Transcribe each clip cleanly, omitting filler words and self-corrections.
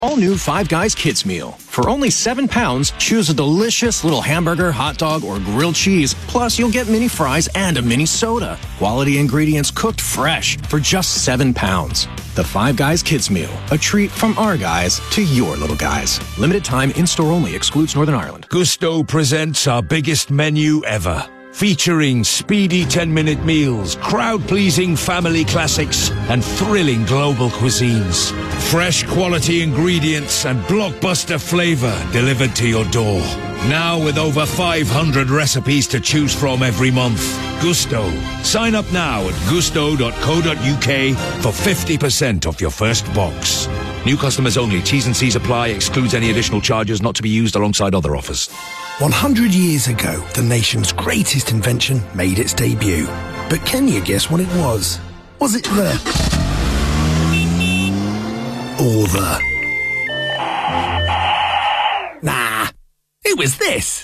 All new Five Guys Kids Meal. For only £7, choose a delicious little hamburger, hot dog, or grilled cheese. Plus, you'll get mini fries and a mini soda. Quality ingredients cooked fresh for just £7. The Five Guys Kids Meal. A treat from our guys to your little guys. Limited time, in-store only. Excludes Northern Ireland. Gusto presents our biggest menu ever. Featuring speedy 10-minute meals, crowd-pleasing family classics, and thrilling global cuisines. Fresh quality ingredients and blockbuster flavor delivered to your door. Now with over 500 recipes to choose from every month. Gusto. Sign up now at gusto.co.uk for 50% off your first box. New customers only. T's and C's apply. Excludes any additional charges, not to be used alongside other offers. 100 years ago, the nation's greatest invention made its debut. But can you guess what it was? Was it the... or the... Nah, it was this.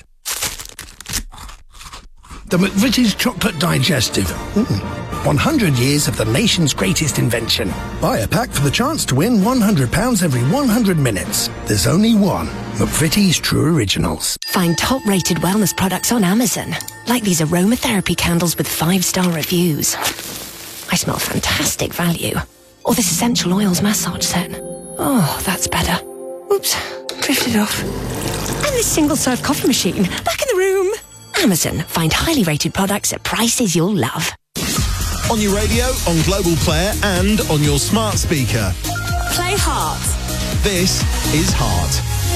The McVitie's Chocolate Digestive. 100 years of the nation's greatest invention. Buy a pack for the chance to win £100 every 100 minutes. There's only one. McVitie's True Originals. Find top-rated wellness products on Amazon, like these aromatherapy candles with 5-star reviews. I smell fantastic value. Or this essential oils massage set. Oh, that's better. Oops, drifted off. And this single-serve coffee machine, back in the room. Amazon. Find highly rated products at prices you'll love. On your radio, on Global Player, and on your smart speaker. Play Heart. This is Heart.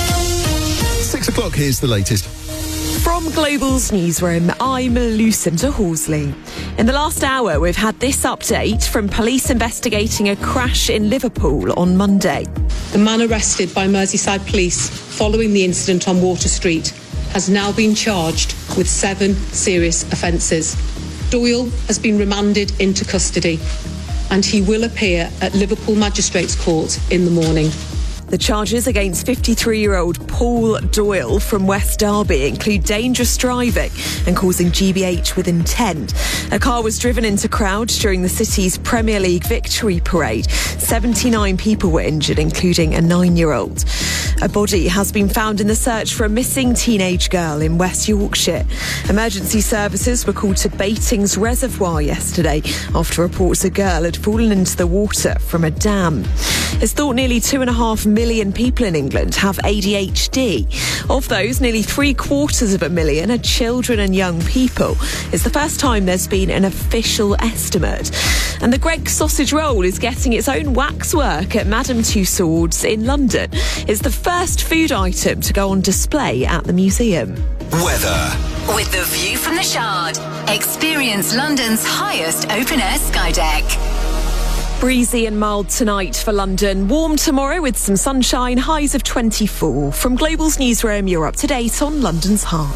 6 o'clock, here's the latest. From Global's newsroom, I'm Lucinda Horsley. In the last hour, we've had this update from police investigating a crash in Liverpool on Monday. The man arrested by Merseyside Police following the incident on Water Street has now been charged with 7 serious offences. Doyle has been remanded into custody and he will appear at Liverpool Magistrates Court in the morning. The charges against 53-year-old Paul Doyle from West Derby include dangerous driving and causing GBH with intent. A car was driven into crowds during the city's Premier League victory parade. 79 people were injured, including a 9-year-old. A body has been found in the search for a missing teenage girl in West Yorkshire. Emergency services were called to Batings Reservoir yesterday after reports a girl had fallen into the water from a dam. It's thought nearly 2.5 million people in England have ADHD. Of those, nearly 750,000 are children and young people. It's the first time there's been an official estimate. And the Greggs sausage roll is getting its own waxwork at Madame Tussauds in London. It's the first food item to go on display at the museum. Weather. With the view from the Shard, experience London's highest open-air sky deck. Breezy and mild tonight for London. Warm tomorrow with some sunshine, highs of 24. From Global's newsroom, you're up to date on London's Heart.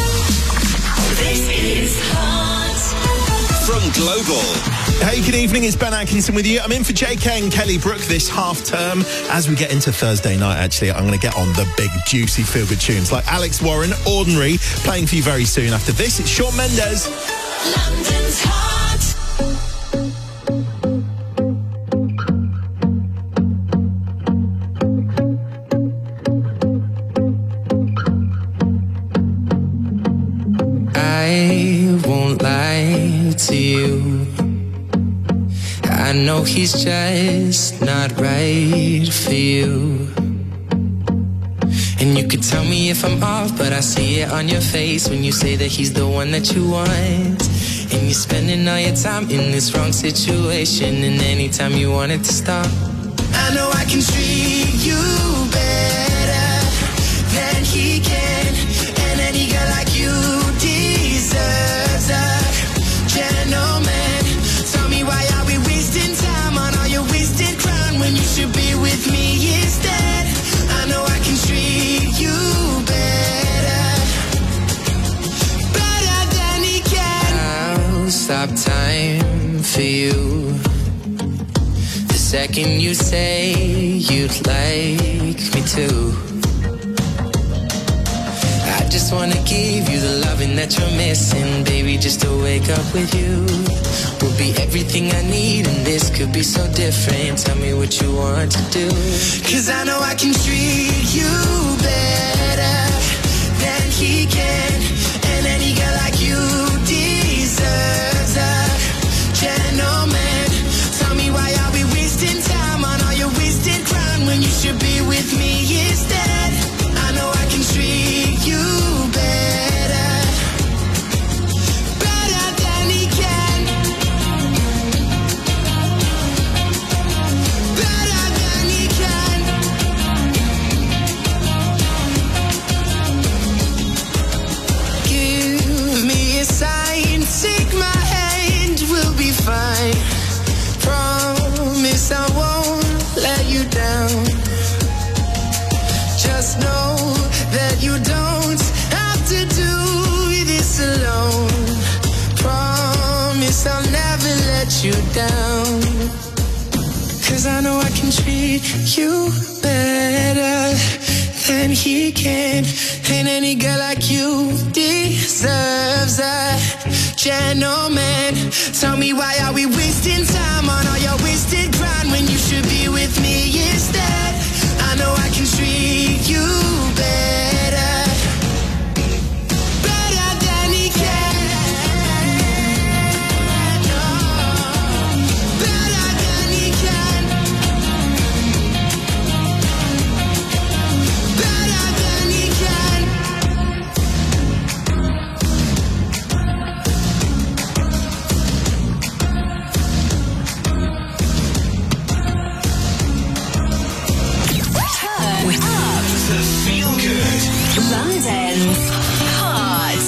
This is Heart. From Global. Hey, good evening, it's Ben Atkinson with you. I'm in for JK and Kelly Brook this half term. As we get into Thursday night, actually, I'm going to get on the big, juicy feel-good tunes like Alex Warren, Ordinary, playing for you very soon. After this, it's Shawn Mendes. London's Heart. I won't lie to you. I know he's just not right for you. And you could tell me if I'm off, but I see it on your face when you say that he's the one that you want. And you're spending all your time in this wrong situation, and anytime you want it to stop, I know I can treat you better than he can. And any girl like you deserves a gentleman. Tell me, why are we wasting time on all your wasted crown when you should be with me instead? I know I can treat you better than he can. I'll stop time for you the second you say you'd like me to. I just wanna give you the loving that you're missing. Baby, just to wake up with you will be everything I need, and this could be so different. Tell me what you want to do, 'cause I know I can treat you better than he can. And any girl like you deserves a gentleman. Tell me, why are we wasting time on all your wasted crown when you should be with me instead? I know I can treat you better, better than he can, better than he can. Give me a sign, take my hand, we'll be fine. Promise I won't let you down. Just know that you don't have to do this alone. Promise I'll never let you down. 'Cause I know I can treat you better than he can. And any girl like you deserves a gentleman. Tell me, why are we wasting time on all your wasted grind when you should be with me instead? I know I can treat you better, better than he can. Oh, better than he can, better than he can. London's Hot.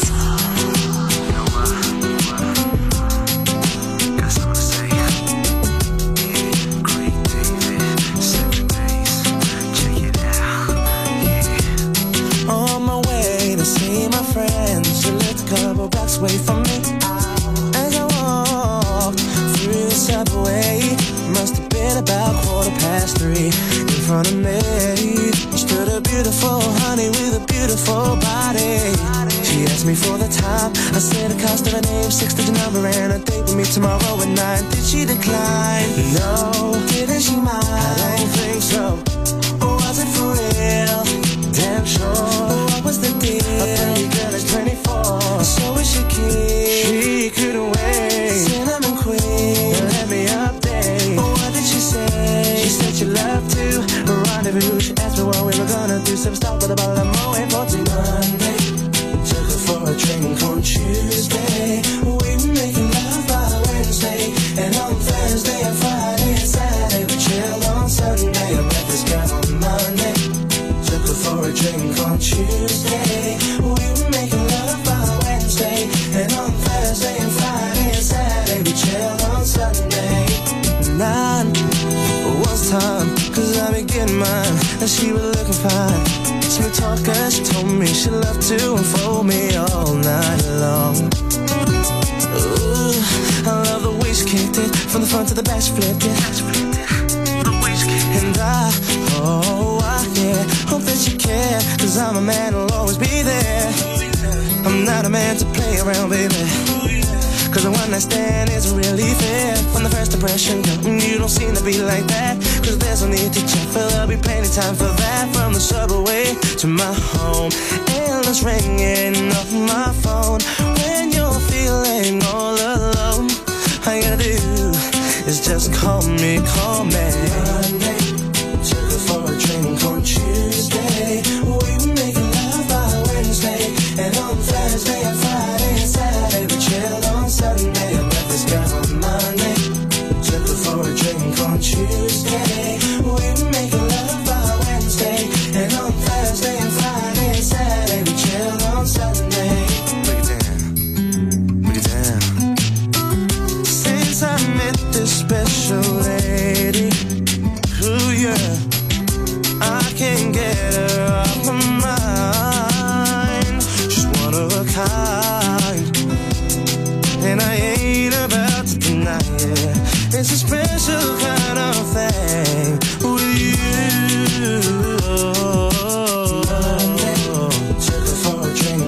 On my way to see my friends, she lived a couple blocks away from me. As I walked through the subway, must have been about 3:15. In front of me stood a beautiful honey with a beautiful body. She asked me for the time. I said the cost of her name, 6-digit number, and a date with me tomorrow at 9. Did she decline? No. Didn't she mind? I don't think so. Was it for real? Damn sure. What was the deal? A pretty girl is 24, so is she keen? She couldn't wait. Cinnamon queen, let me update. What did she say? She said she loved to rendezvous. She asked me what we were gonna do. Some stop with a bottle of Moet for Monday. Took her for a drink on Tuesday. We were making love by Wednesday, and on Thursday and Friday and Saturday we chilled on Sunday. I met this girl on Monday. Took her for a drink on Tuesday. We were making love by Wednesday, and on Thursday and Friday and Saturday we chilled on Sunday. 9 was time, 'cause I be getting mine, and she was looking fine. Smooth talker, she told me she loved to unfold me all night long. Ooh, I love the way she kicked it, from the front to the back she flipped it. And yeah, hope that you care, 'cause I'm a man who'll always be there. I'm not a man to play around, baby, 'cause the one night stand isn't really fair. From the first impression, you don't seem to be like that, 'cause there's no need to check, for there'll be plenty time for that. From the subway to my home, endless ringing off my phone. When you're feeling all alone, all you gotta do is just call me, call me. Monday, took her for a drink on Tuesday. We were making love by Wednesday, and on Thursday and Friday and Saturday we chilled on Sunday. I met this girl on Monday. Took her for a drink on Tuesday. We were making love by Wednesday, and on Thursday and Friday and Saturday we chilled on Sunday. Break it down, break it down. Since I met this special lady, ooh yeah, I can't get her off my mind. She's one of a kind, and I ain't about to deny it. It's a special kind of thing with you. Took her for a drink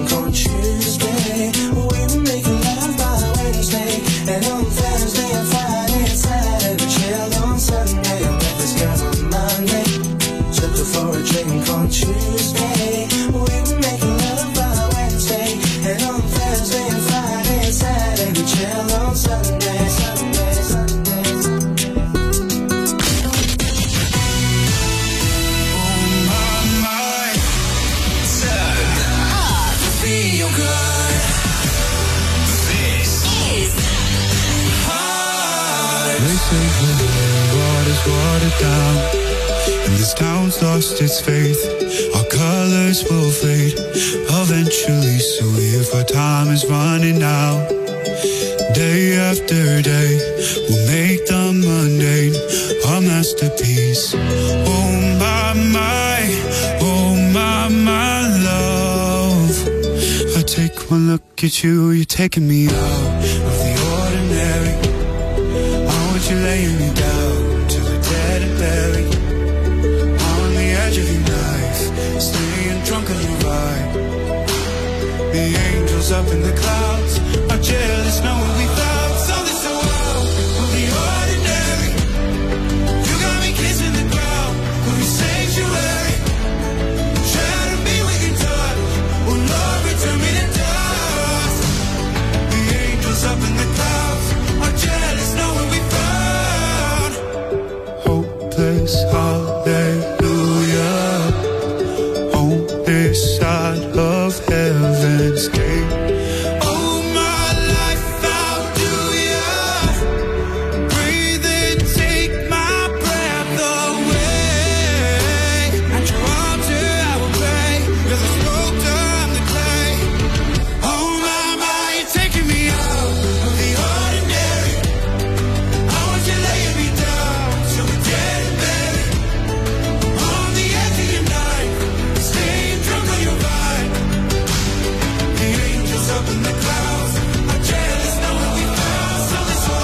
thing called Tuesday. We were making love by Wednesday, and on Thursday and Friday and Saturday we chill on Sunday, Sunday, Sunday. Oh my, turn up, feel good. This is Hot. They say when the water's watered down and this town's lost its faith, our colors will fade eventually. So if our time is running out, day after day, we'll make the mundane our masterpiece. Oh my, love. I take one look at you, you're taking me out of the ordinary. I want you laying me down to the dead and buried. On the edge of your knife, staying drunk on your ride. The angels up in the clouds are jealous knowing we found something so wild of the ordinary. You got me kissing the ground of your sanctuary. Trying to be within touch. Oh Lord, return me to dust. The angels up in the clouds are jealous knowing we found hopeless hallelujah on this side of heaven's gate. Oh my life, how do ya breathe and take my breath away? At your altar I will pray, 'cause I spoke to the clay. Oh my, you're taking me out of the ordinary. I want you laying me down till we're dead and buried. On the edge of your night, staying drunk on your ride. The angels up in the clouds are jealous knowing we found something so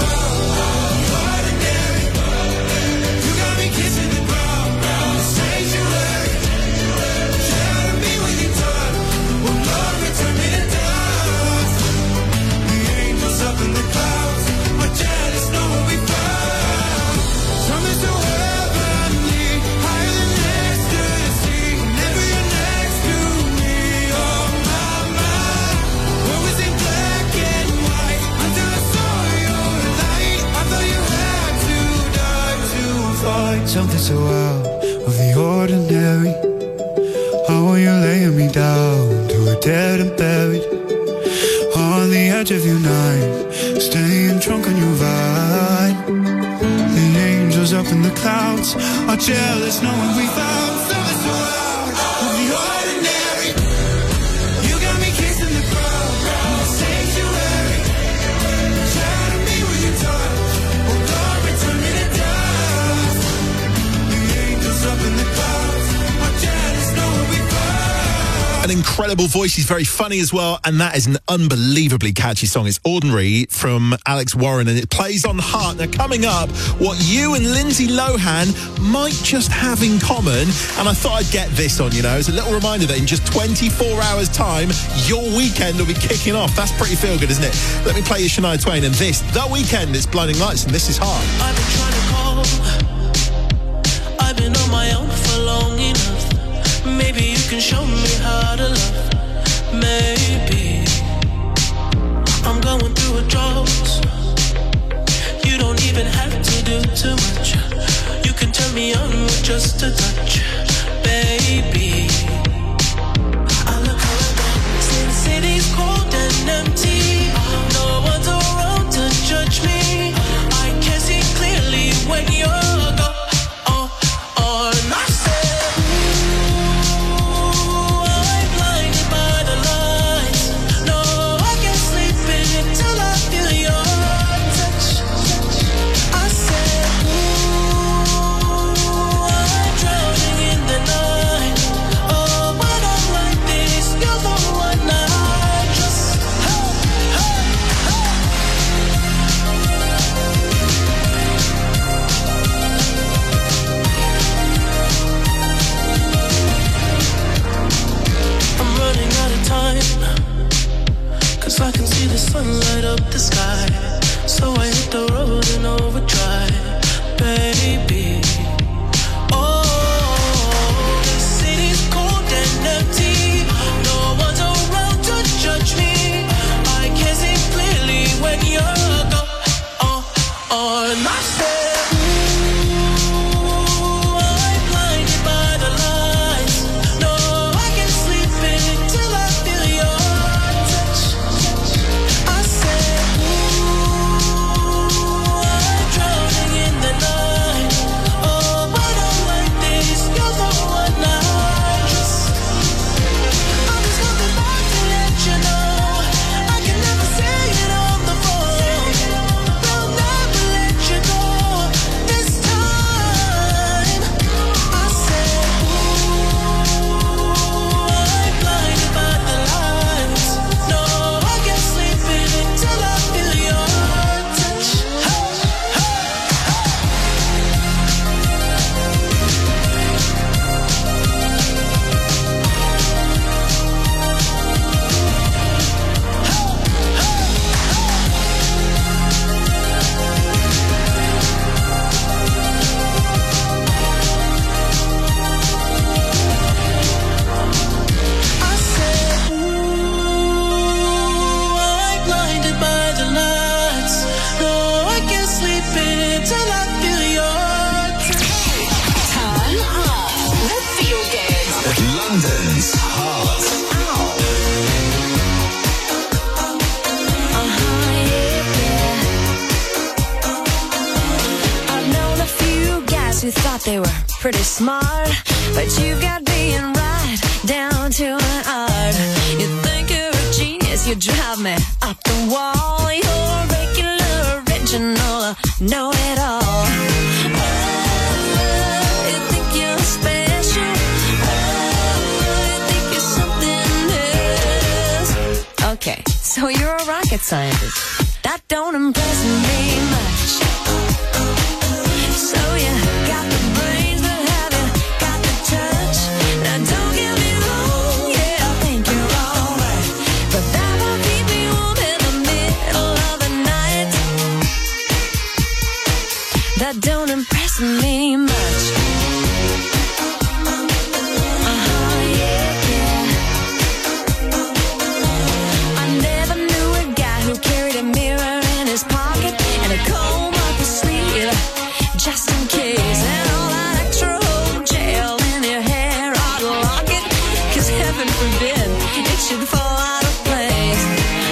ordinary. You got me kissing the ground, the sanctuary. Trying to be with you, touch. Oh Lord, return me to dust. The angels up in the clouds are jealous knowing we found something so heavenly, higher than ecstasy. Never you're next to me. Oh my, what was in black and white until I saw your light. I thought you had to die to find something so out of the ordinary. How are you laying me down to a dead and buried? On the edge of your night, staying drunk on your ride. The angels up in the clouds are jealous knowing we found something so out of the ordinary. You got me kissing the ground, the sanctuary. Trying to be with your touch. Oh Lord, return me to dust. The angels up in the clouds are jealous knowing we found. An incredible voice. He's very funny as well, and that is an unbelievably catchy song. It's Ordinary from Alex Warren, and it plays on Heart. Now, coming up, what you and Lindsay Lohan might just have in common, and I thought I'd get this on, you know, as a little reminder that in just 24 hours' time, your weekend will be kicking off. That's pretty feel-good, isn't it? Let me play you Shania Twain, and this, The Weeknd, it's Blinding Lights, and this is Heart. I've been trying to call. I've been on my own for long enough. Maybe you can show me how to love. Maybe I'm going through a drought. You don't even have to do too much. You can turn me on with just a touch, baby. I look around, since city's cold and empty. No one's around to judge me. I can see clearly when you're gone. And I said, ooh, I'm blinded by the lights. No, I can't sleep until I feel your touch. I said, ooh, I'm drowning in the night. Oh, when I'm like this, you're the one I trust. Hey, hey, hey. I'm running out of time, 'cause I can see the sun light up the sky. So I hit the road in overdrive, baby. Oh, the city London's Heart. I've known a few guys who thought they were pretty smart, but you got being right down to an art. You think you're a genius, you drive me up the wall. You're regular, original, know-it-all. You think you're special. You think you're something else. Okay, so you're a rocket scientist. That don't impress me much. So you got the brains, but have you got the touch? Now don't get me wrong, yeah, I think you're alright, but that won't keep me warm in the middle of the night. That don't impress me much. I never knew a guy who carried a mirror in his pocket and a comb up his sleeve, just in case. And all that extra old gel in your hair, I'd lock it, 'cause heaven forbid it should fall out of place.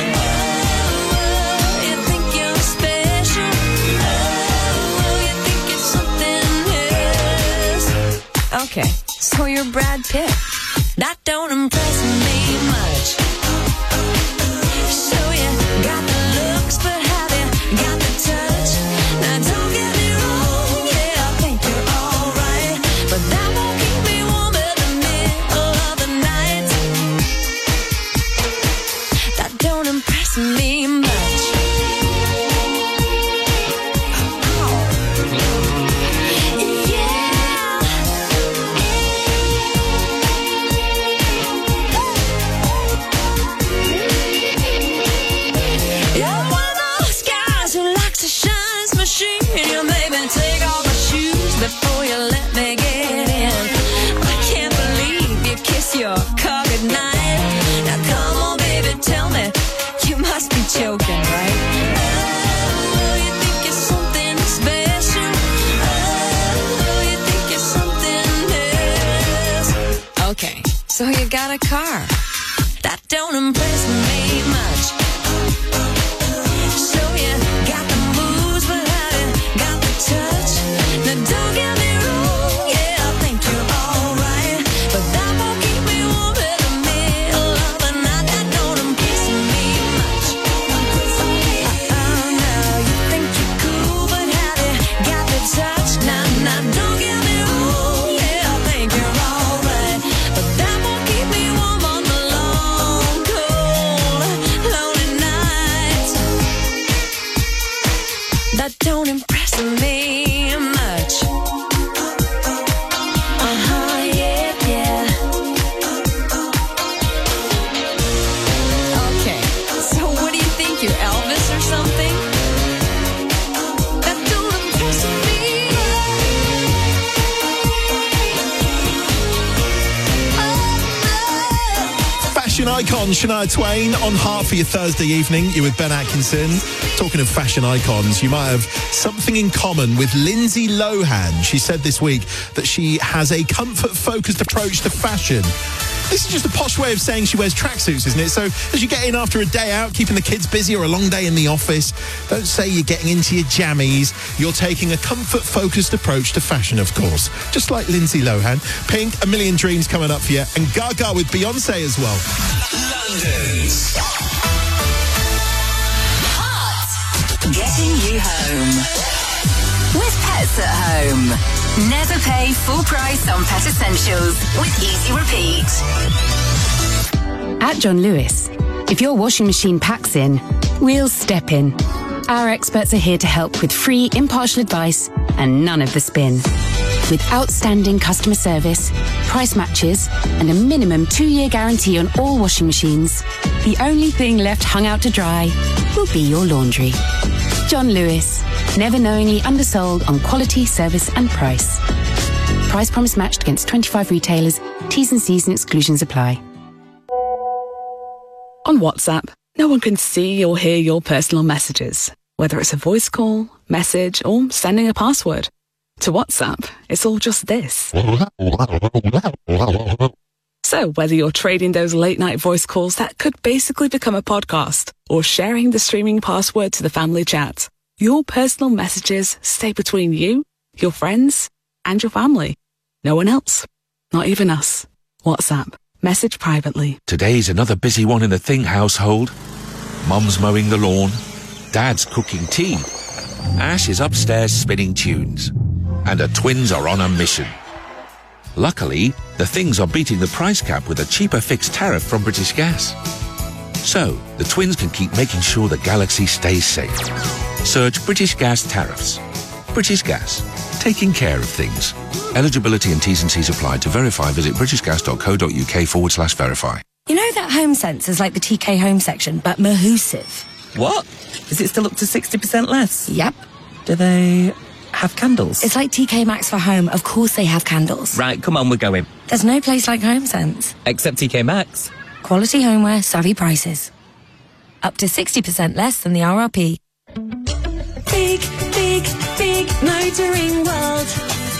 Oh, you think you're special. Oh, you think you're something else. Okay, so you're Brad Pitt. That don't impress me much. So you got the looks, but have you got the touch? Now don't get me wrong, yeah, I think you're alright, but that won't keep me warm in the middle of the night. That don't impress me much. You're one of those guys who likes to shine his machine. You made me take off my shoes before you let me get in. I can't believe you kiss your car goodnight. Now come on, baby, tell me, you must be joking, right? Oh, you think you're something special. Oh, you think you're something else. Okay, so you got a car. That don't impress me much. So you got the moves, but have you got the touch? Now don't get me wrong, yeah, I think you're alright, but that won't keep me warm in the middle of the night. That don't impress me much. Oh no, you think you're cool, but have you got the touch? Now don't get me wrong, yeah, I think you're alright, but that won't keep me warm on the long, cold, lonely nights. That don't impress me much. Yeah, yeah. Okay, so what do you think, you're Elvis or something? That don't impress me. Fashion icon Shania Twain on Heart for your Thursday evening. You're with Ben Atkinson. Talking of fashion icons, you might have something in common with Lindsay Lohan. She said this week that she has a comfort-focused approach to fashion. This is just a posh way of saying she wears tracksuits, isn't it? So as you get in after a day out, keeping the kids busy or a long day in the office, don't say you're getting into your jammies. You're taking a comfort-focused approach to fashion, of course. Just like Lindsay Lohan. Pink, A Million Dreams coming up for you. And Gaga with Beyonce as well. London's Getting you home. With Pets at Home. Never pay full price on pet essentials with Easy Repeat. At John Lewis, if your washing machine packs in, we'll step in. Our experts are here to help with free, impartial advice and none of the spin. With outstanding customer service, price matches, and a minimum 2-year guarantee on all washing machines, the only thing left hung out to dry will be your laundry. John Lewis, never knowingly undersold on quality, service and price. Price promise matched against 25 retailers. T's and C's and exclusions apply. On WhatsApp, no one can see or hear your personal messages, whether it's a voice call, message, or sending a password. To WhatsApp, it's all just this. So So whether you're trading those late night voice calls that could basically become a podcast or sharing the streaming password to the family chat, your personal messages stay between you, your friends, and your family. No one else. Not even us. WhatsApp. Message privately. Today's another busy one in the Thing household. Mum's mowing the lawn. Dad's cooking tea. Ash is upstairs spinning tunes. And the twins are on a mission. Luckily, the Things are beating the price cap with a cheaper fixed tariff from British Gas. So, the twins can keep making sure the galaxy stays safe. Search British Gas tariffs. British Gas. Taking care of things. Eligibility and T's and C's apply. To verify, visit britishgas.co.uk/verify. You know that home sense is like the TK home section, but Mahusive. What? Is it still up to 60% less? Yep. Do they have candles? It's like TK Maxx for home. Of course they have candles. Right, come on, we're going. There's no place like Home Sense. Except TK Maxx. Quality homeware, savvy prices. Up to 60% less than the RRP. Big, big, big motoring world.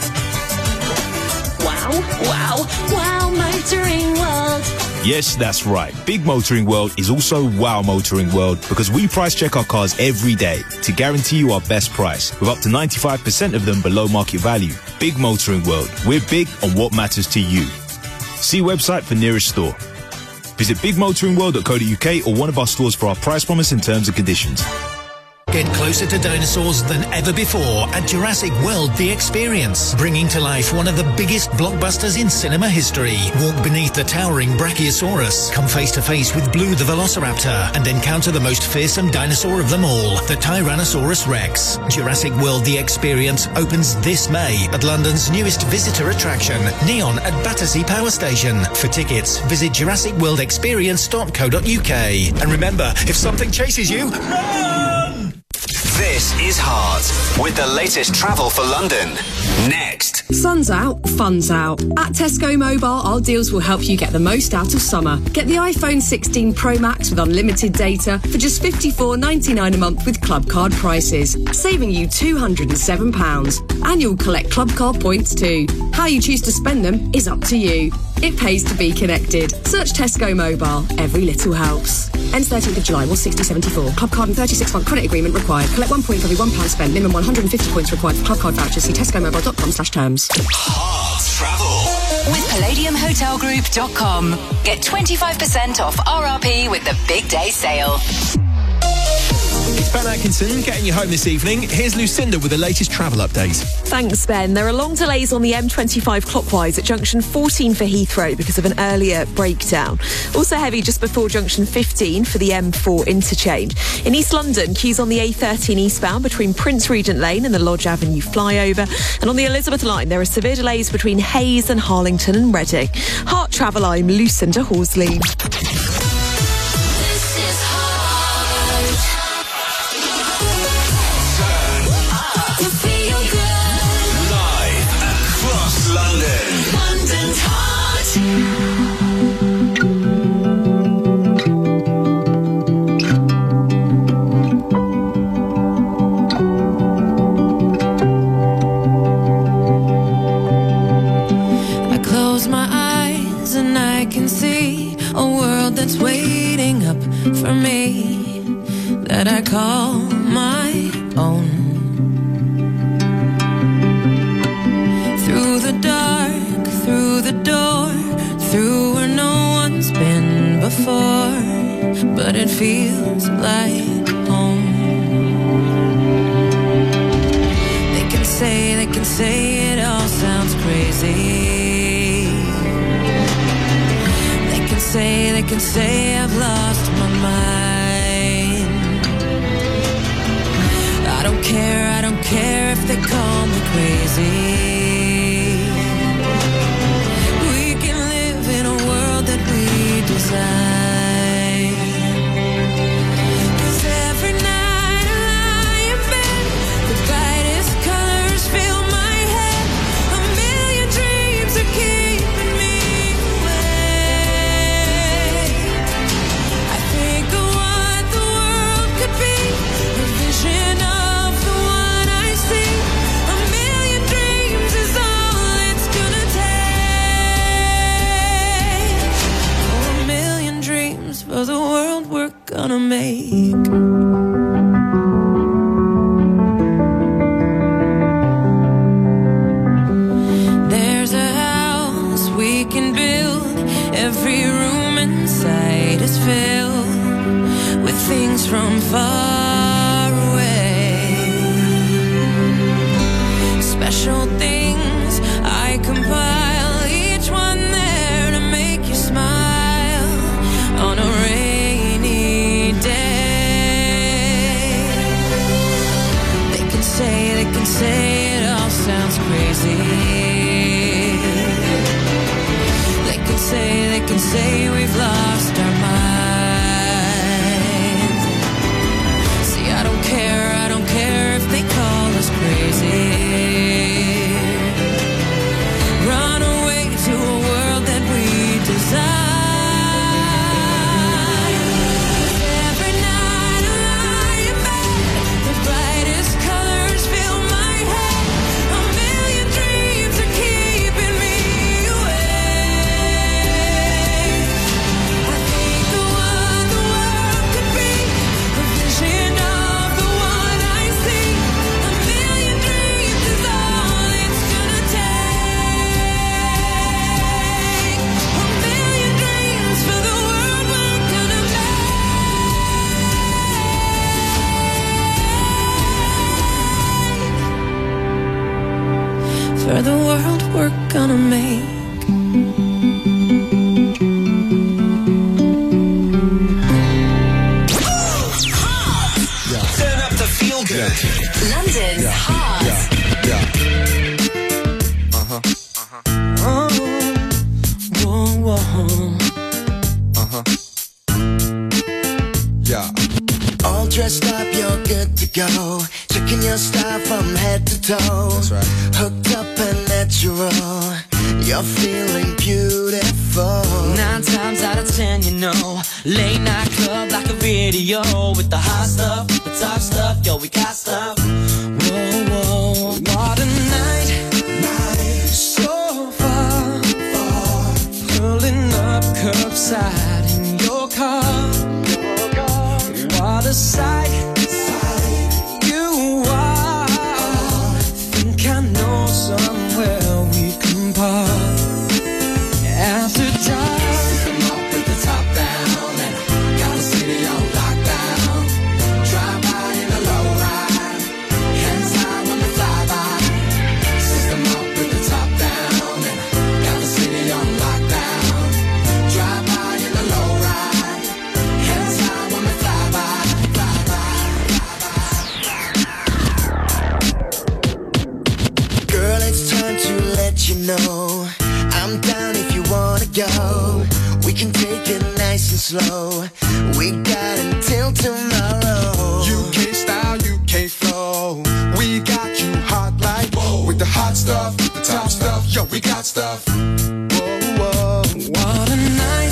Wow, wow, wow, motoring world. Yes, that's right. Big Motoring World is also Wow Motoring World because we price check our cars every day to guarantee you our best price with up to 95% of them below market value. Big Motoring World. We're big on what matters to you. See website for nearest store. Visit bigmotoringworld.co.uk or one of our stores for our price promise and terms and conditions. Get closer to dinosaurs than ever before at Jurassic World The Experience, bringing to life one of the biggest blockbusters in cinema history. Walk beneath the towering Brachiosaurus, come face to face with Blue the Velociraptor, and encounter the most fearsome dinosaur of them all, the Tyrannosaurus Rex. Jurassic World The Experience opens this May at London's newest visitor attraction, Neon at Battersea Power Station. For tickets, visit JurassicWorldExperience.co.uk. And remember, if something chases you, run! This is Heart with the latest travel for London. Next. Sun's out, fun's out. At Tesco Mobile, our deals will help you get the most out of summer. Get the iPhone 16 Pro Max with unlimited data for just £54.99 a month with Club Card prices, saving you £207. And you'll collect Club Card points too. How you choose to spend them is up to you. It pays to be connected. Search Tesco Mobile. Every little helps. Ends 13th of July, 160.74. Club Card and 36-month credit agreement required. Collect 1 point for every £1 spent. Minimum 150 points required for Club Card vouchers. See tescomobile.com/terms. Heart travel. With PalladiumHotelGroup.com. Get 25% off RRP with the Big Day Sale. It's Ben Atkinson getting you home this evening. Here's Lucinda with the latest travel update. Thanks, Ben. There are long delays on the M25 clockwise at junction 14 for Heathrow because of an earlier breakdown. Also heavy just before junction 15 for the M4 interchange. In East London, queues on the A13 eastbound between Prince Regent Lane and the Lodge Avenue flyover. And on the Elizabeth line, there are severe delays between Hayes and Harlington and Reading. Heart Travel, I'm Lucinda Horsley. That's waiting up for me, that I call my own. Through the dark, through the door, through where no one's been before, but it feels like home. They can say it all sounds crazy. They can say I've lost my mind. I don't care if they call me crazy. We can live in a world that we design. 'Cause every night I lie in bed, the brightest colors fill my head. A million dreams are keeping me vision of the one I see. A million dreams from far away. Special things I compile, each one there to make you smile on a rainy day. They can say it all sounds crazy. They can say we've lost our minds. See, I don't care if they call us crazy. Run away to a world that we design. Every night I lie in bed, the brightest colors fill my head. A million dreams are keeping me awake. I think the world could be a vision of the one I see. A million dreams is all it's gonna take. A million dreams for the world we're gonna make. For the world we're gonna make. Turn up the feel good. London's Heart. All dressed up, you're good to go. Checking your style from head to toe. That's right. Hooked up and natural. You're feeling beautiful. 9 times out of 10, you know, late night club like a video with the hot stuff, the top stuff, yo, we got stuff. Whoa, whoa, what a night, so far, pulling up curbside in your car. What a sight, you are. Think I know somewhere we can park. After dark, system up with the top down, and got the city on lockdown. Drive by in a low ride, hands high when we fly by. System up with the top down, and got the city on lockdown. Drive by in a low ride, hands high when we fly by. Girl, it's time to let you know I'm down if you wanna go. We can take it nice and slow. We got until tomorrow. UK style, UK flow. We got you hot like with the hot stuff, the top stuff. Yo, we got stuff. Whoa, whoa. What a night,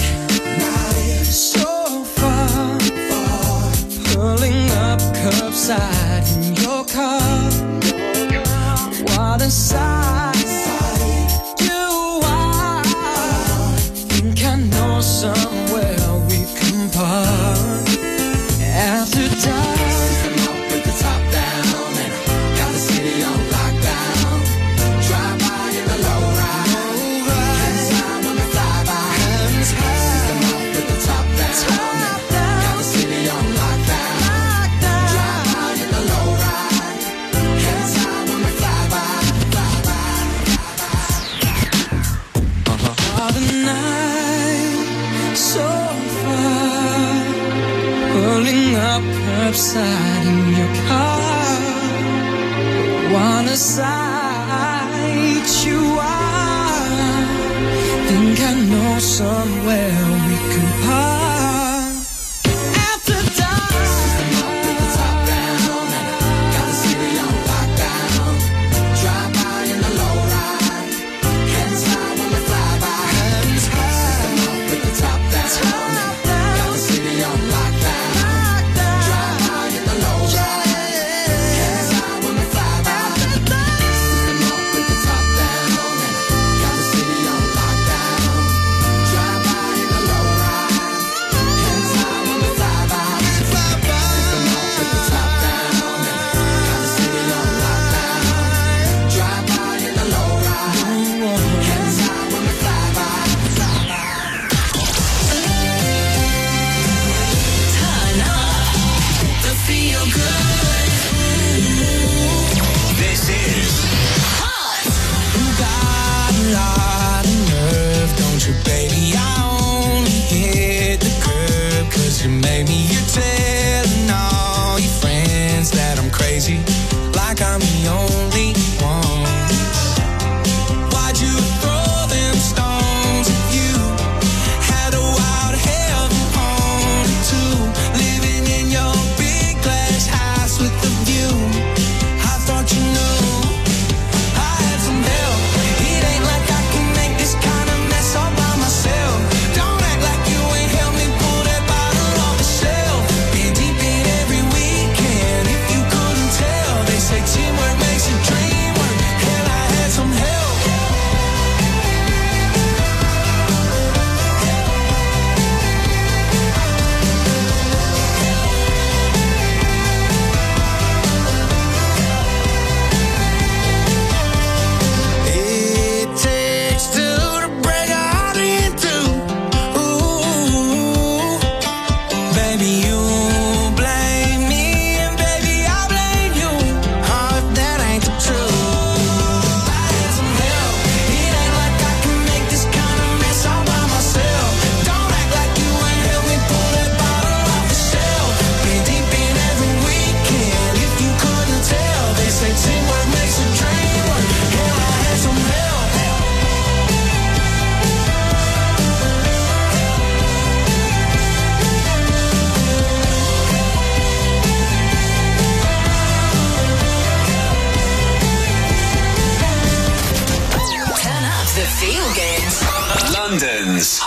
so far, pulling up curbside in your car. What a sight, you are. Think I know somewhere we can park. After dark, system up with the top down, and got the city on lockdown. Drive by in a low ride, hands high when we fly by. System up with the top down, and got the city on lockdown. Drive by in a low ride, hands high when we fly by. What a night, so far, pulling up curbside in your car. What a sight you are. Think I know somewhere we can park. After dark, system up with the top down, and got the city on lockdown. Drive by in a low ride, hands high when we fly by. System up with the top down, and got the city on lockdown. Drive by in a low ride, hands high when we fly by. System up with the top down, and got the city on lockdown. Drive by in a low ride,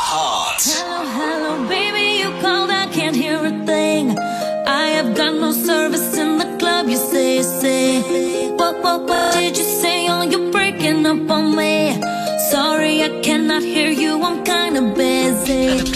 Heart. Hello, hello, baby, you called, I can't hear a thing. I have got no service in the club, you say. What did you say? Oh, you're breaking up on me. Sorry, I cannot hear you, I'm kinda busy.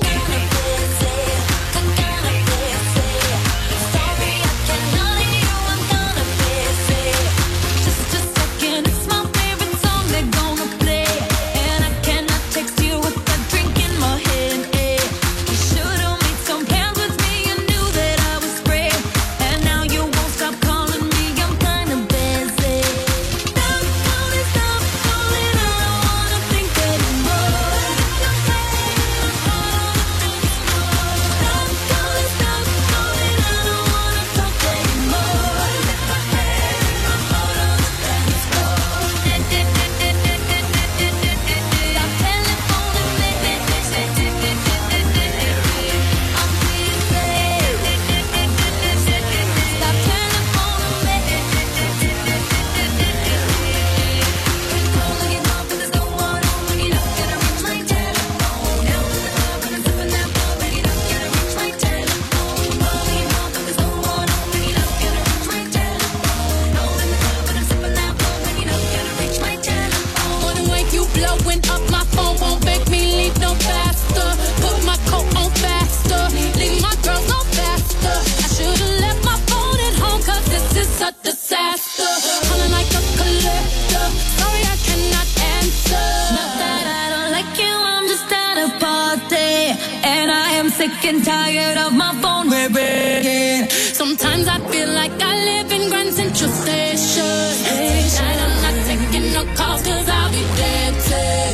sick and tired of my phone ringing. Sometimes I feel like I live in Grand Central Station. Tonight I'm not taking no calls 'cause I'll be dancing.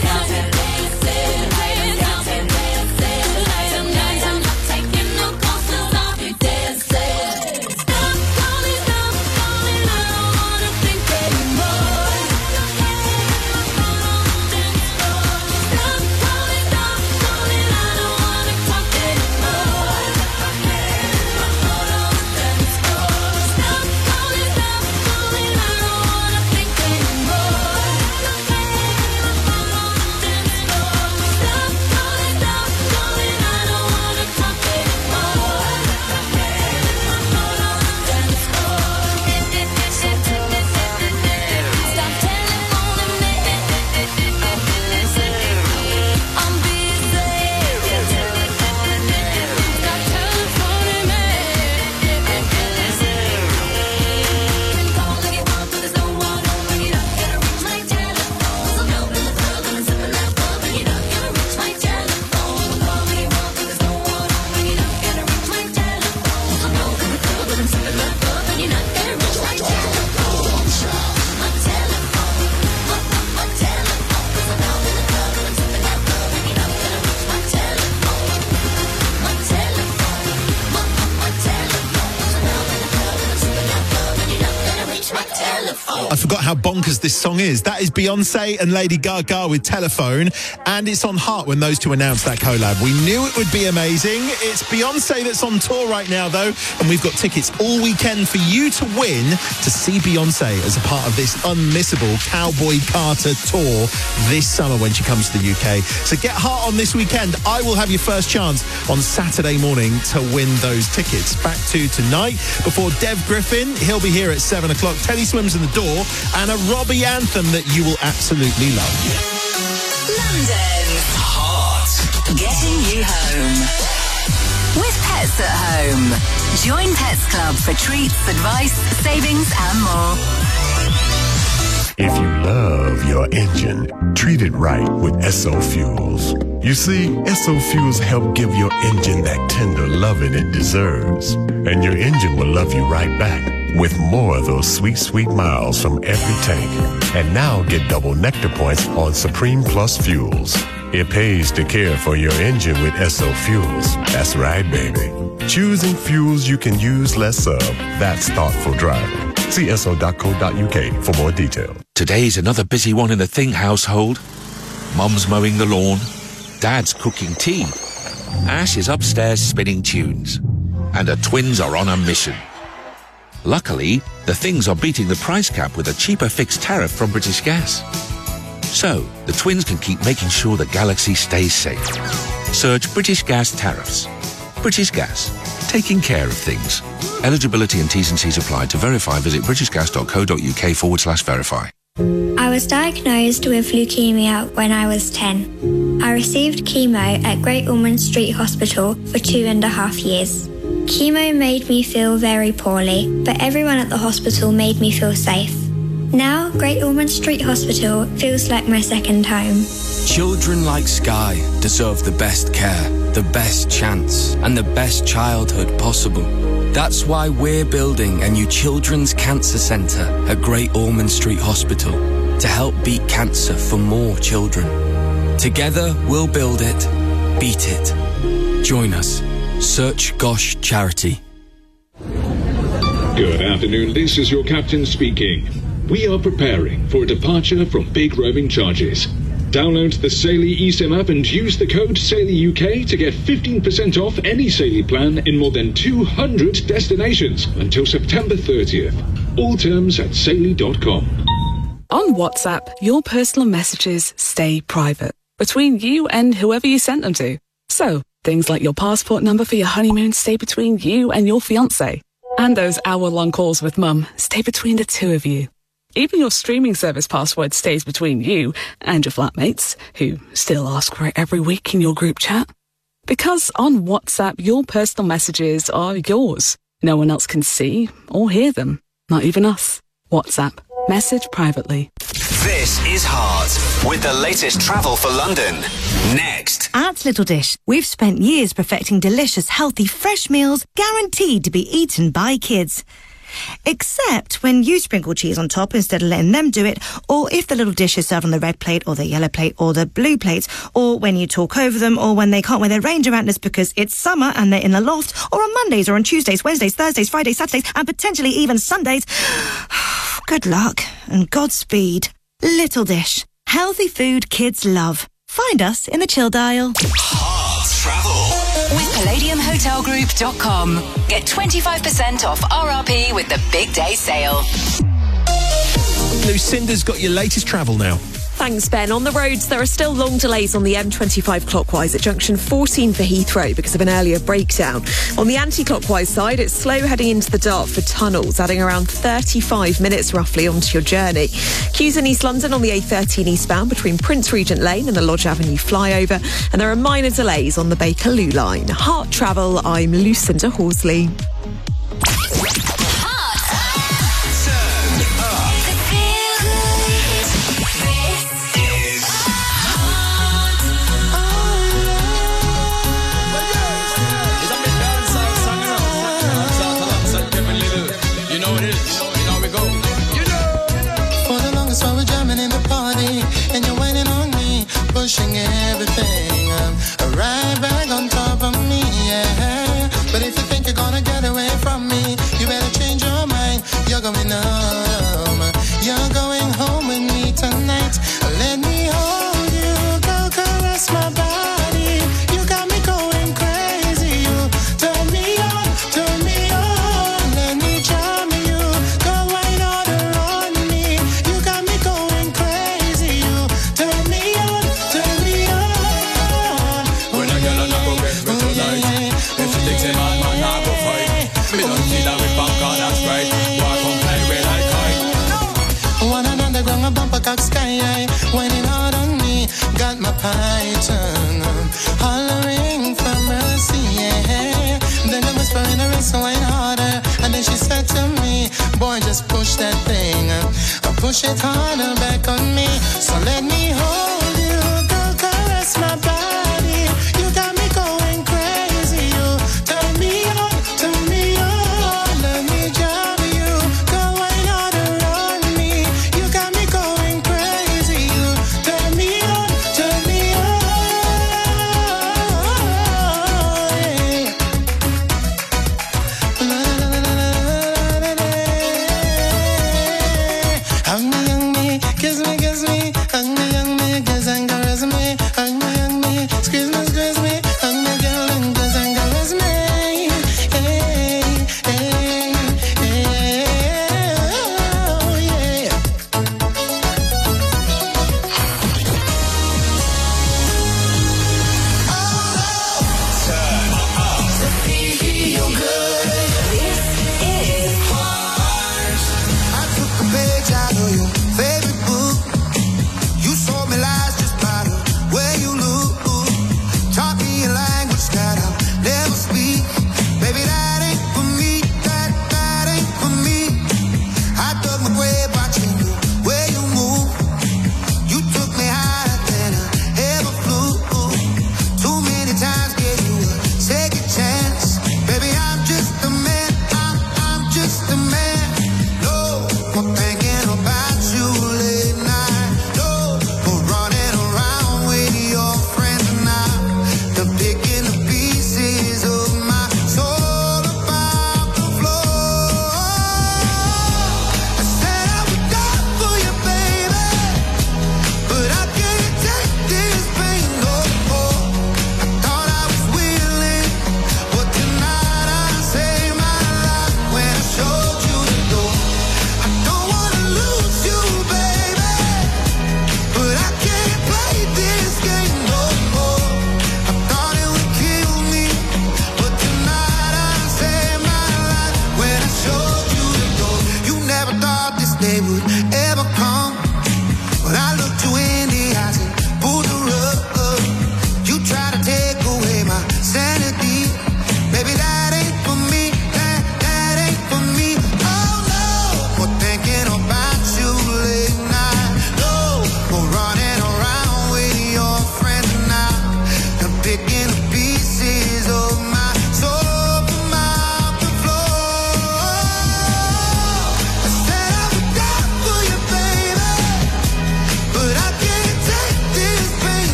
I forgot how bonkers this song is. That is Beyonce and Lady Gaga with Telephone, and it's on Heart when those two announced that collab. We knew it would be amazing. It's Beyonce that's on tour right now, though, and we've got tickets all weekend for you to win to see Beyonce as a part of this unmissable Cowboy Carter tour this summer when she comes to the UK. So get Heart on this weekend. I will have your first chance on Saturday morning to win those tickets. Back to tonight before Dev Griffin. He'll be here at 7 o'clock. Teddy Swims in the door, and a Robbie anthem that you will absolutely love. London's Heart. Getting you home. With Pets at Home. Join Pets Club for treats, advice, savings and more. If you love your engine, treat it right with Esso Fuels. You see, Esso Fuels help give your engine that tender loving it deserves. And your engine will love you right back with more of those sweet, sweet miles from every tank. And now get double Nectar points on Supreme Plus Fuels. It pays to care for your engine with Esso Fuels. That's right, baby. Choosing fuels you can use less of. That's thoughtful driving. See eso.co.uk for more detail. Today's another busy one in the Think household. Mum's mowing the lawn. Dad's cooking tea. Ash is upstairs spinning tunes. And her twins are on a mission. Luckily, the Things are beating the price cap with a cheaper fixed tariff from British Gas. So, the twins can keep making sure the galaxy stays safe. Search British Gas tariffs. British Gas. Taking care of things. Eligibility and T's and C's apply. To verify, visit britishgas.co.uk/verify. I was diagnosed with leukemia when I was 10. I received chemo at Great Ormond Street Hospital for 2.5 years. Chemo made me feel very poorly, but everyone at the hospital made me feel safe. Now, Great Ormond Street Hospital feels like my second home. Children like Sky deserve the best care, the best chance, and the best childhood possible. That's why we're building a new children's cancer centre at Great Ormond Street Hospital to help beat cancer for more children. Together, we'll build it, beat it. Join us. Search Gosh Charity. Good afternoon, this is your captain speaking. We are preparing for a departure from big roaming charges. Download the Saily eSIM app and use the code SAILYUK to get 15% off any Saily plan in more than 200 destinations until September 30th. All terms at saily.com. On WhatsApp, your personal messages stay private between you and whoever you sent them to. So, things like your passport number for your honeymoon stay between you and your fiancé. And those hour-long calls with mum stay between the two of you. Even your streaming service password stays between you and your flatmates, who still ask for it every week in your group chat. Because on WhatsApp, your personal messages are yours. No one else can see or hear them. Not even us. WhatsApp. Message privately. This is Heart with the latest travel for London. Next. At Little Dish, we've spent years perfecting delicious, healthy, fresh meals guaranteed to be eaten by kids. Except when you sprinkle cheese on top instead of letting them do it, or if the little dish is served on the red plate or the yellow plate or the blue plate, or when you talk over them, or when they can't wear their Ranger antlers because it's summer and they're in the loft, or on Mondays or on Tuesdays, Wednesdays, Thursdays, Fridays, Saturdays, and potentially even Sundays. Good luck and Godspeed. Little Dish. Healthy food kids love. Find us in the chill dial. Heart Travel. With PalladiumHotelGroup.com. Get 25% off RRP with the Big Day Sale. Lucinda's got your latest travel now. Thanks, Ben. On the roads, there are still long delays on the M25 clockwise at junction 14 for Heathrow because of an earlier breakdown. On the anti-clockwise side, it's slow heading into the Dartford tunnels, adding around 35 minutes roughly onto your journey. Queues in East London on the A13 eastbound between Prince Regent Lane and the Lodge Avenue flyover, and there are minor delays on the Bakerloo line. Heart Travel, I'm Lucinda Horsley. Pushing everything right back on top of me, yeah. But if you think you're gonna get away from me, you better change your mind. You're going home. You're going home with me tonight. Let me hold you, go caress my body. You got me going crazy. You turn me on, turn me on. Let me charm you, go right on around me. You got me going crazy. You turn me on. When a girl not go get me tonight, if she thinks a man not go fight, me don't see that with popcorn and Sprite. Walk on play with like kite. One and underground a bumper cock sky high, whining hard on me, got my python hollering for mercy, yeah. Then the whisper in her wrist, whine harder, and then she said to me, boy, just push that thing, push it harder back on me. So let me hold you, go caress my body. You got me going crazy. You turn me on, turn me on. Let me drive you, go right out around me. You got me going crazy. You turn me on, turn me on. Yeah. Hug me, kiss me, hug me,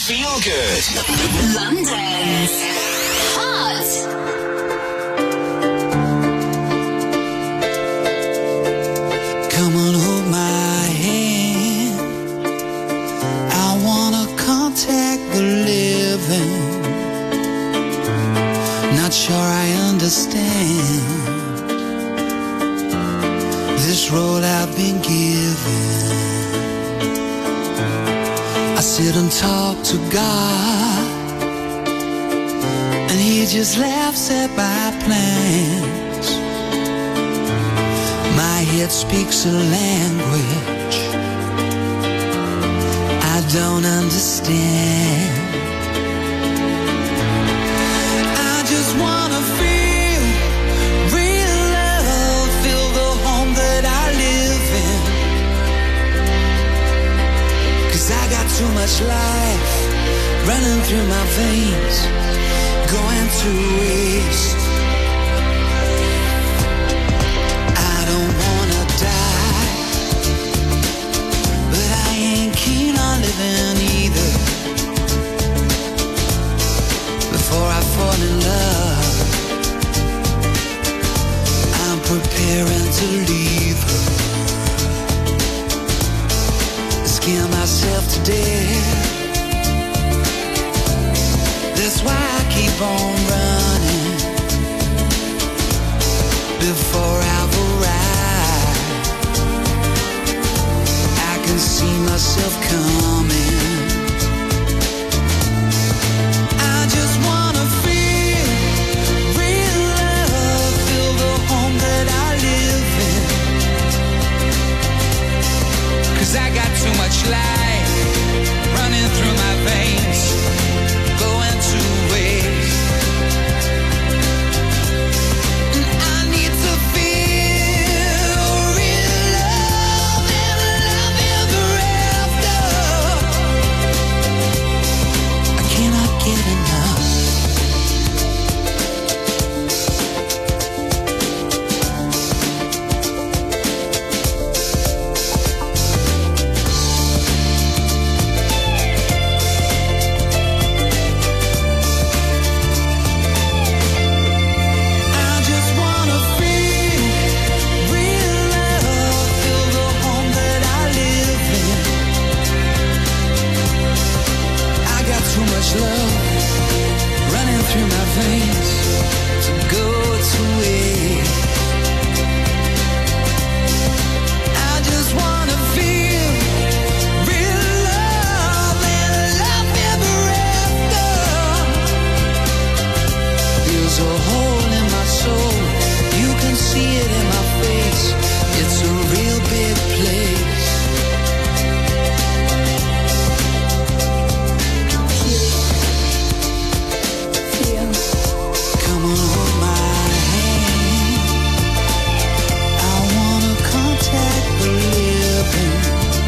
Feel Good. London's Hot. Come on, hold my hand. I wanna contact the living. Not sure I understand this role I've been given. I sit and talk to God, and He just laughs at my plans. My head speaks a language I don't understand. I just wanna feel real love, feel the home that I live in. 'Cause I got too much life running through my veins, going to waste. I don't wanna die, but I ain't keen on living either. Before I fall in love, I'm preparing to leave her. Scare myself to death. That's why I keep on running. Before I've arrived, I can see myself coming. I just wanna feel real love, feel the home that I live in. 'Cause I got too much life running through my veins, going to waste. And I need to feel real love and love ever after. I cannot get enough. I just wanna feel real love, feel the home that I live in. I got too much love running through my veins to go to waste. I just wanna feel real love and love ever after. There's a hole in my soul, you can see it in my face. It's a real big place. Come on, hold my hand. I wanna contact the living.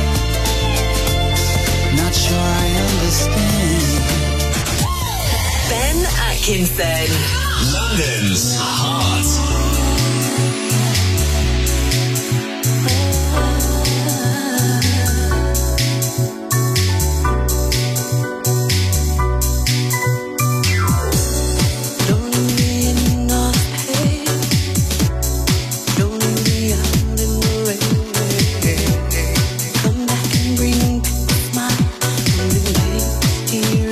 Not sure I understand. Ben Atkinson. London's Hot.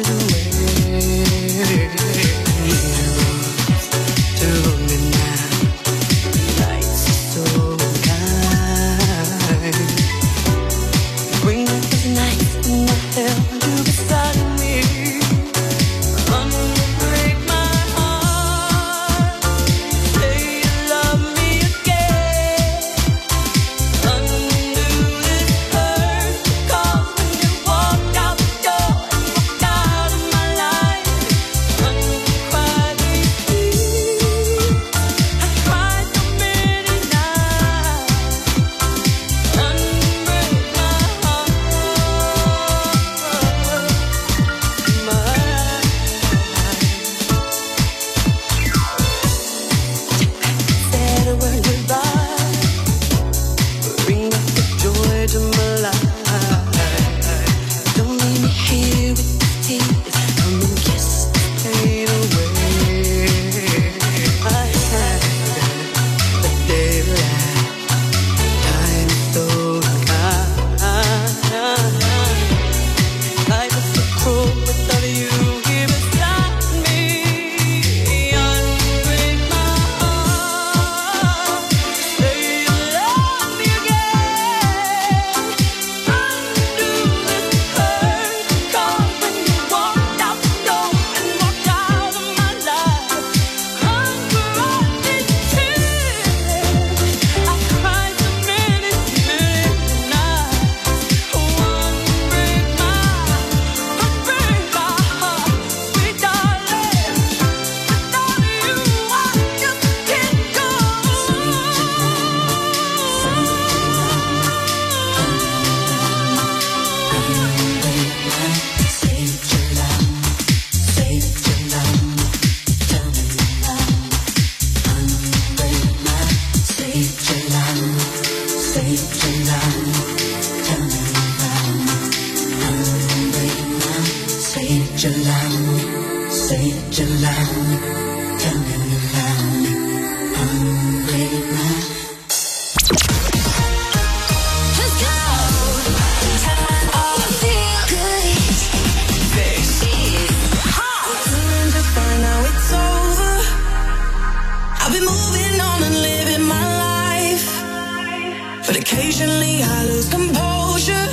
Tears away. Occasionally I lose composure,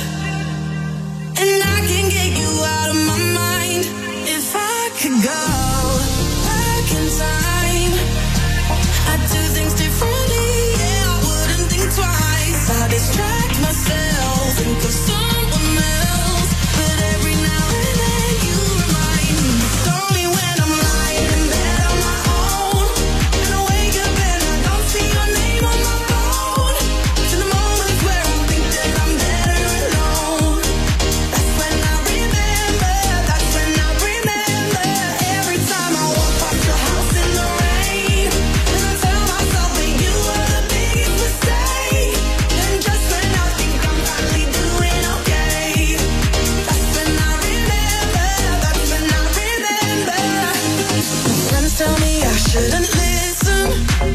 and I can get you out of my mind. If I could go back in time, I'd do things differently. Yeah, I wouldn't think twice. I distract myself, think of someone else, but every now and then you remind me. It's only when I'm lying in bed on my own, and I wake up and I don't see your name on my phone. To the moments where I think that I'm better alone. That's when I remember. That's when I remember. Every time I walk past your house in the rain, and I tell myself that you were the biggest mistake. And just when I think I'm finally doing okay, that's when I remember. That's when I remember. My friends tell me I shouldn't listen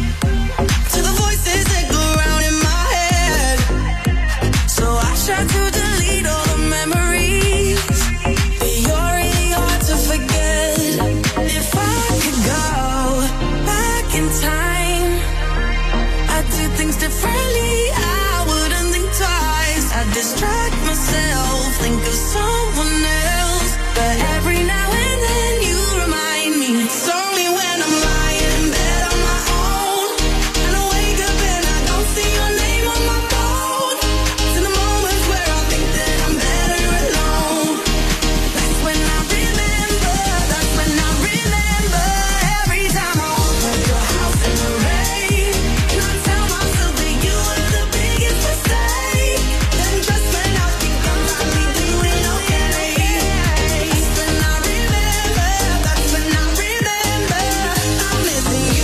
to the voices that go round in my head. So I try to delete all the memories, but you're really hard to forget. If I could go back in time, I'd do things differently. I wouldn't think twice. I'd distract myself, think of someone else, but every now and then you remind me. It's only when I'm lying in bed on my own, and I wake up and I don't see your name on my phone. To the moments where I think that I'm better alone. That's when I remember. That's when I remember. Every time I walk past your house in the rain, and I tell myself that you were the biggest mistake. Then just when I think I'm finally doing okay, that's when I remember. That's when I remember. I'm missing you.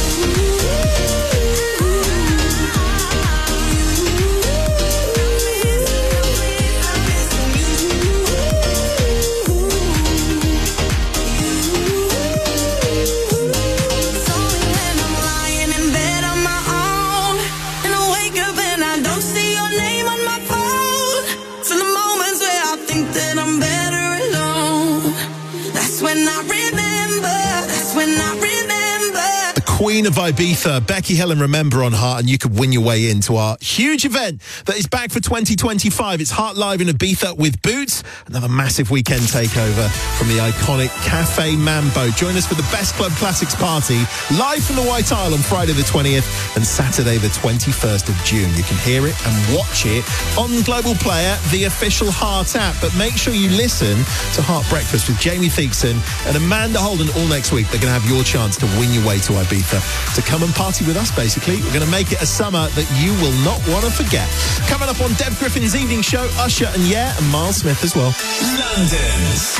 It's only when I'm lying in bed on my own, and I wake up and I don't see your name on my phone. To the moments where I think that I'm better alone. That's when I remember. That's when I remember. The Queen of Ibiza, Becky Hill and Remember on Heart, and you could win your way into our huge event that is back for 2025. It's Heart Live in Ibiza with Boots, another massive weekend takeover from the iconic Cafe Mambo. Join us for the Best Club Classics party live from the White Isle on Friday the 20th and Saturday the 21st of June. You can hear it and watch it on Global Player, the official Heart app. But make sure you listen to Heart Breakfast with Jamie Theakson and Amanda Holden all next week. They're going to have your chance to win your way to Ibiza, to come and party with us, basically. We're going to make it a summer that you will not want to forget. Coming up on Deb Griffin's evening show, Usher and and Miles Smith as well. London's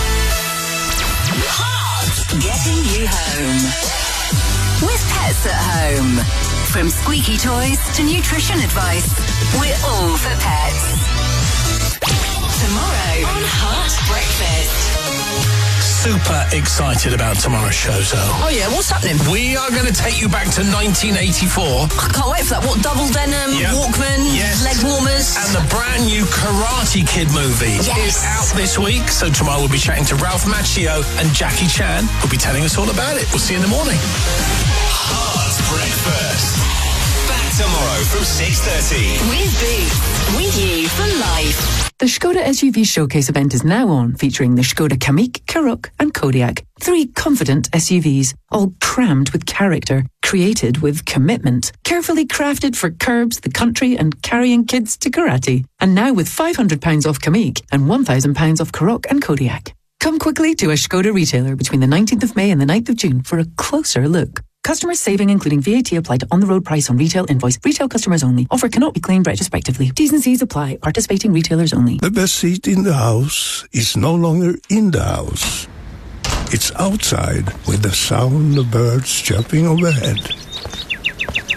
Heart getting you home. With Pets at Home. From squeaky toys to nutrition advice, we're all for pets. Tomorrow on Heart Breakfast. Super excited about tomorrow's show, Zoe. Oh yeah, what's happening? We are going to take you back to 1984. I can't wait for that. What, double denim, Yep. Walkman, Yes. leg warmers? And the brand new Karate Kid movie is out this week. So tomorrow we'll be chatting to Ralph Macchio and Jackie Chan, who'll be telling us all about it. We'll see you in the morning. Heart Breakfast. Back tomorrow from 6:30. With Boots. With you for life. The Skoda SUV Showcase event is now on, featuring the Skoda Kamiq, Karoq and Kodiaq. 3 confident SUVs, all crammed with character, created with commitment, carefully crafted for curbs, the country and carrying kids to karate. And now with £500 off Kamiq and £1,000 off Karoq and Kodiaq. Come quickly to a Skoda retailer between the 19th of May and the 9th of June for a closer look. Customers saving including VAT applied to on-the-road price on retail invoice. Retail customers only. Offer cannot be claimed retrospectively. T's and C's apply. Participating retailers only. The best seat in the house is no longer in the house. It's outside with the sound of birds chirping overhead.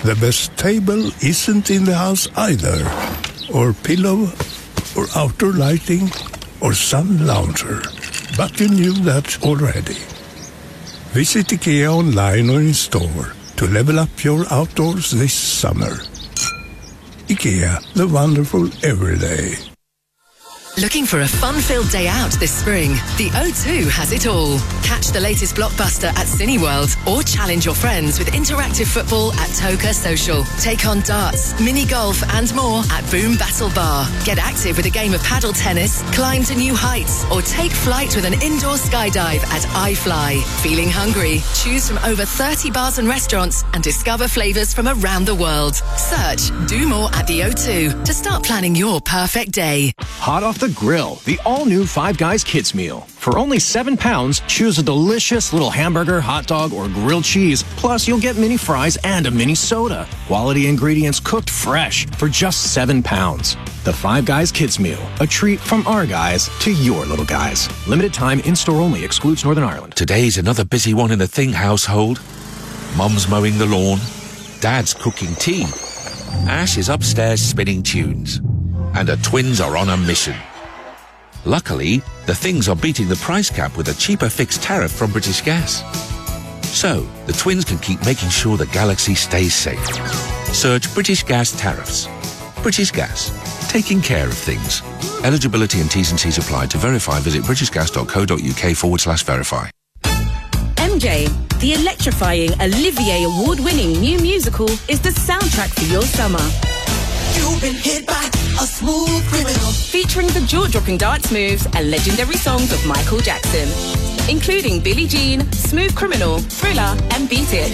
The best table isn't in the house either. Or pillow, or outdoor lighting, or sun lounger. But you knew that already. Visit IKEA online or in store to level up your outdoors this summer. IKEA, the wonderful everyday. Looking for a fun-filled day out this spring? The O2 has it all. Catch the latest blockbuster at Cineworld or challenge your friends with interactive football at Toka Social. Take on darts, mini golf and more at Boom Battle Bar. Get active with a game of paddle tennis, climb to new heights or take flight with an indoor skydive at iFly. Feeling hungry? Choose from over 30 bars and restaurants and discover flavours from around the world. Search Do More at the O2 to start planning your perfect day. Hot off the grill, the all-new Five Guys Kids Meal. For only £7, choose a delicious little hamburger, hot dog, or grilled cheese. Plus, you'll get mini fries and a mini soda. Quality ingredients cooked fresh for just £7. The Five Guys Kids Meal, a treat from our guys to your little guys. Limited time, in-store only, excludes Northern Ireland. Today's another busy one in the Thing household. Mum's mowing the lawn. Dad's cooking tea. Ash is upstairs spinning tunes. And her twins are on a mission. Luckily, the Things are beating the price cap with a cheaper fixed tariff from British Gas. So, the twins can keep making sure the Galaxy stays safe. Search British Gas tariffs. British Gas. Taking care of things. Eligibility and T's and C's apply. To verify, visit britishgas.co.uk/verify. MJ, the electrifying Olivier Award-winning new musical, is the soundtrack for your summer. You've been hit by a smooth criminal. Featuring the jaw-dropping dance moves and legendary songs of Michael Jackson, including Billie Jean, Smooth Criminal, Thriller, and Beat It.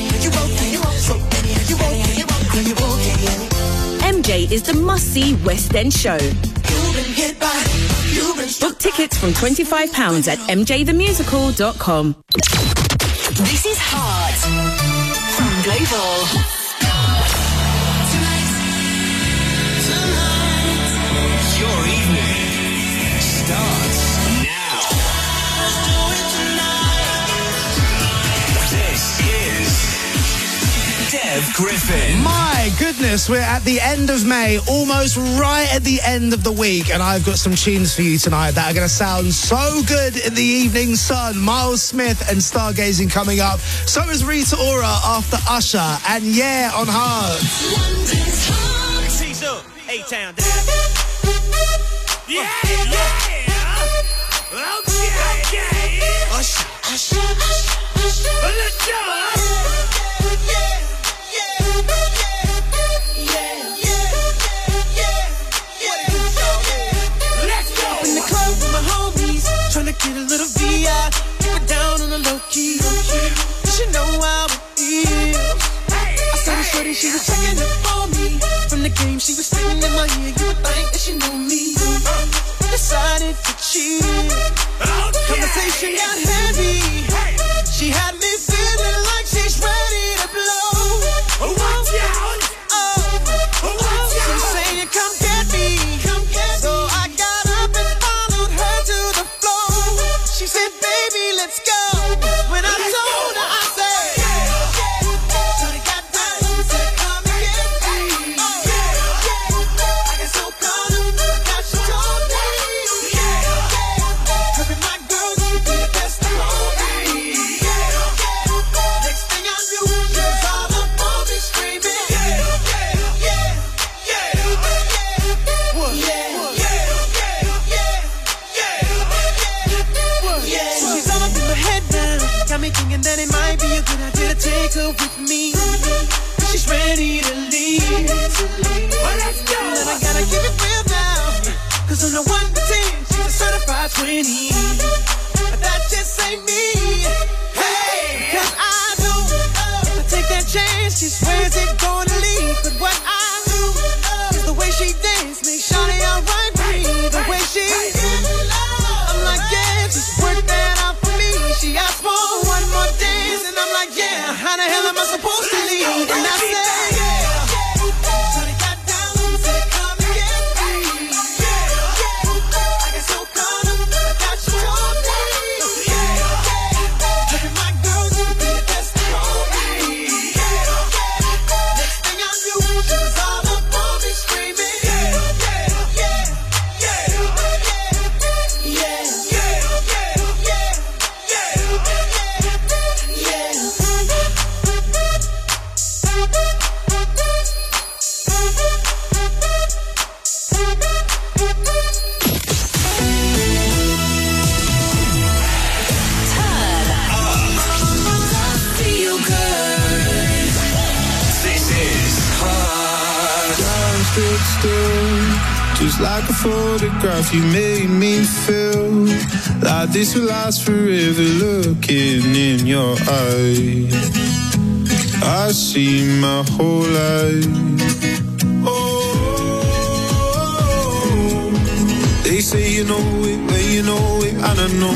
MJ is the must-see West End show. Book tickets from £25 at mjthemusical.com. This is Heart from Global. Your evening starts now. This is Dev Griffin. My goodness, we're at the end of May, almost right at the end of the week, and I've got some tunes for you tonight that are going to sound so good in the evening sun. Miles Smith and Stargazing coming up. So is Rita Ora after Usher, and yeah, on Heart. Seize up, A-Town. Yeah, yeah. Okay. Usher. Let's go. In the club with my homies, tryna get a little VI, keep it down on the low key. She know how it feels. I saw the shorty, she was checking up on me. From the game, she was singing in my ear. You would think that she knew me. Decided to cheat. Conversation got heavy. She had me feeling like she's ready to blow. Watch out! She's saying, come get me. So I got up and followed her to the floor. She said, baby, let's go. When I told her, I said, so they got down, said, come and get me. I got so caught up, got she told me. Cause my girl, you be the best of all me. Next thing I knew, she was all up on me screaming. She's all up in my head now. Got me thinking that it might be a good idea to take her with me. She's ready to leave. Well, let's go. And I gotta give it real now. Cause on the 1 to 10, she's a certified 20. But that just ain't me. Hey! Cause I know if I take that chance, she swears it's gonna leave. But what I do is the way she dance makes Shawty alright with me. The way she I'm like, yeah, just work that out for me. She asked for one more dance, and I'm like, yeah, how the hell am I supposed to leave? And I said, so they got down, said, come and get me. I got so caught up, got you told me. Look at my girl, you be the best of all me. Next stood still, just like a photograph. You made me feel like this will last forever. Looking in your eyes, I see my whole life. Oh, they say you know it when you know it, and I know.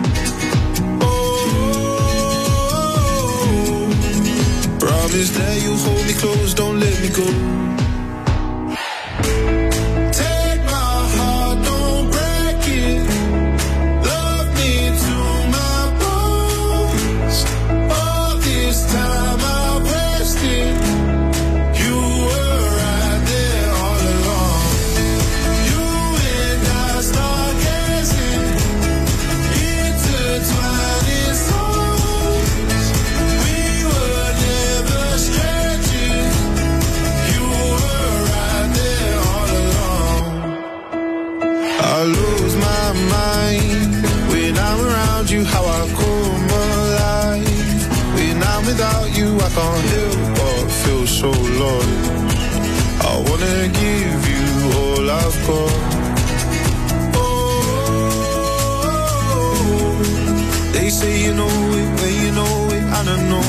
Promise that you'll hold me close, don't let me go. Take my heart, don't break it. Love me to my bones. All this time I wasted. You were right there all along. You and I stargazing, intertwining souls. We were never strangers. You were right there all along. I lose my mind when I'm around you. How I come alive when I'm without you. I can't help but feel so lost. I wanna give you all I've got. Oh, they say you know it when you know it, and I know.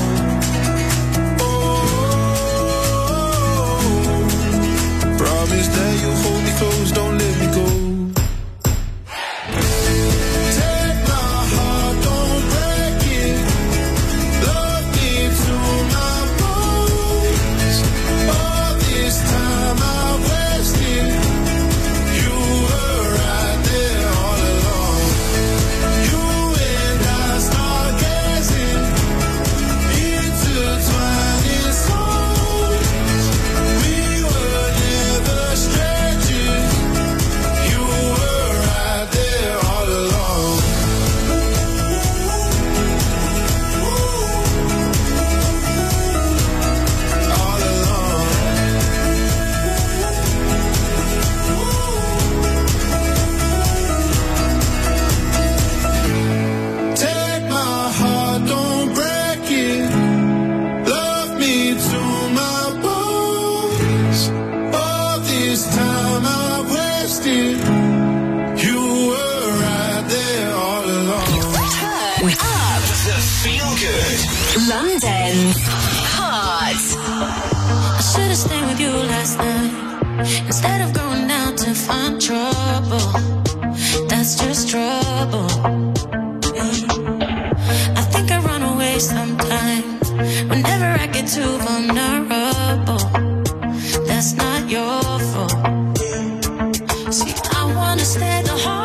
Promise that you'll hold me close, don't let me go. Take my heart, don't break it. Love me to my bones. All this time I wasted. You were right there all along. You and I stargazing, intertwining souls. We were never strangers. You were right there all along. All along. Take my heart, don't break it. Love me to my bones. All this time I wasted. You were right there all along. Turn up The Feel Good. London's Hot. I should've stayed with you last night instead of going out to find trouble. That's just trouble. I think I run away sometimes whenever I get too vulnerable. That's not your fault. See, I wanna stay the whole